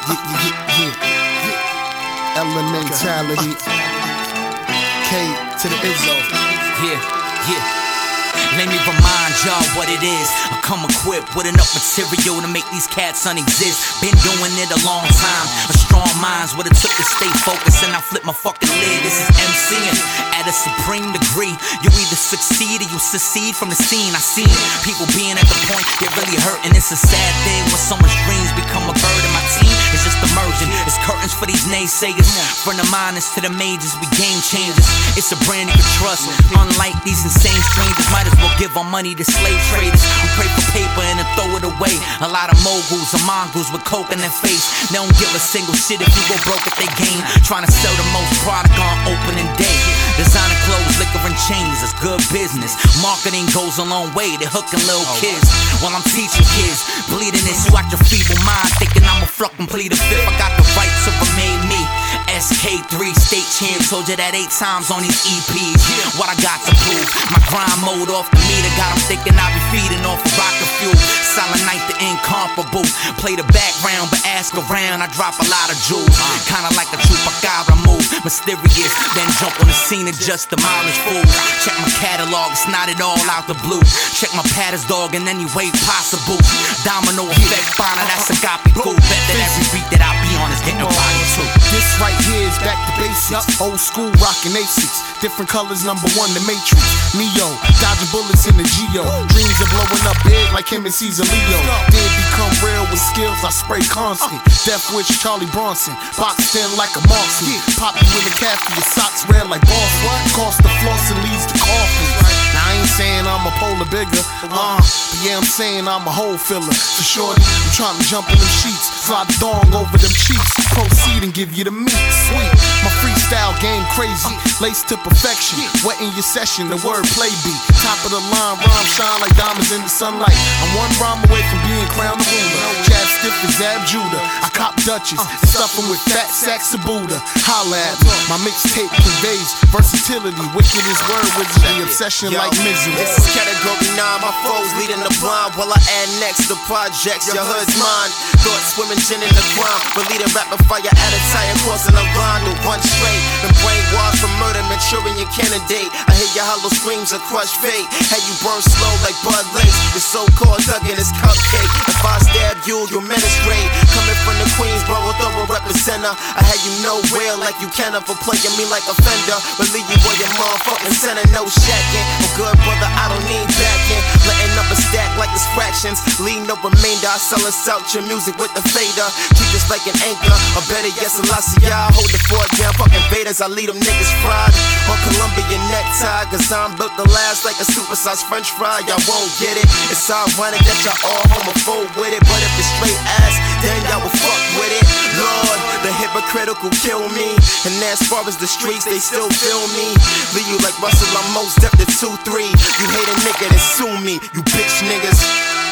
Elementality. K to the Izzo. Yeah. Let me remind y'all what it is. I come equipped with enough material to make these cats unexist. Been doing it a long time. A strong mind's what it took to stay focused, and I flip my fucking lid. This is MCing at a supreme degree. You either succeed or you secede from the scene. I seen people being at the point they're really hurting. It's a sad thing when so much dreams become a burden. My team is just emerging. It's curtains for these naysayers. From the minors to the majors, we game changers. It's a brand you can trust. Unlike these insane strangers, might as well give our money to slave traders who pray for paper and then throw it away. A lot of moguls and mongrels with coke in their face. They don't give a single shit if you go broke at their game. Trying to sell the most product on opening day. Designer clothes, liquor and chains, it's good business. Marketing goes a long way to hooking little kids. While I'm teaching kids, bleeding this, you out your feeble mind, thinking I'ma fucking plead the fifth. I got the right to remain me. SK3 state champ, told you that 8 times on these EPs. What I got to prove, my grind mode off the meter, got them thinking I be feeding off of rocket fuel. Silent night, the incomparable. Play the background, but ask around, I drop a lot of jewels. Kinda like a chupacabra move, mysterious, then jump on the scene and just demolish fools. Check my catalog, it's not at all out the blue. Check my patters, dog, in any way possible. Domino effect, fauna, that's a copy cool. Bet that every beat that I be on is getting body too. This right here is back to basics. Old school rockin' Asics. Different colors, #1, the Matrix. Neo, dodging bullets in the Geo. Dreams are blowing up big like him and Caesar Leo. Did become real with skills, I spray constant. Death Wish, Charlie Bronson. Boxed in like a marksman. Pop you in the calf, your socks red like boss. Cost the floss and leads to coffins. Now I ain't saying I'm a polar bigger, but yeah, I'm saying I'm a hole filler. For shorty, I'm trying to jump in them sheets, slide the thong over them cheeks, proceed and give you the meat. Sweet, my freestyle game crazy, laced to perfection. Wet in your session, the word play beat. Top of the line, rhyme shine like diamonds in the sunlight. I'm one rhyme away from being crowned the ruler. Jab stiff as Ab Judah. I cop Dutchess and stuff them with fat sacks of Buddha. Holla at me, my mixtape conveys versatility. Wicked as word wizardry, obsession like misery. This is category 9, my foes leading the blind. While I add next the projects, your hood's mine. Thoughts swimming gin in the ground, but leading rapid fire at a tire, crossing the line to one straight. Been brainwashed from murder, maturing your candidate. I hear your hollow screams of crushed fate. Had you burn slow like Bud Lace. Your so-called thuggin' is cupcake. If I stab you, you'll ministrate. Coming from the Queensboro, thorough representer. I had you know real like you can for playing me like a fender. Believe you boy, your motherfucking center, no shacking. I'm good, brother, I don't need backing. Letting up a stack like it's fractions. Leave no remainder, I sell us out your music with the fader. Treat this like an anchor, or better yes, I hold the fort down, fucking Vaders, I lead them niggas fried. On Colombian necktie, cause I'm built to last like a supersized french fry. Y'all won't get it, it's ironic that y'all all homophobe with it. But if it's straight ass, then y'all will fuck with it. Lord, the hypocritical kill me. And as far as the streets, they still feel me. Leave you like Russell, I'm most depth to 2-3. You hate a nigga, then sue me, you bitch niggas.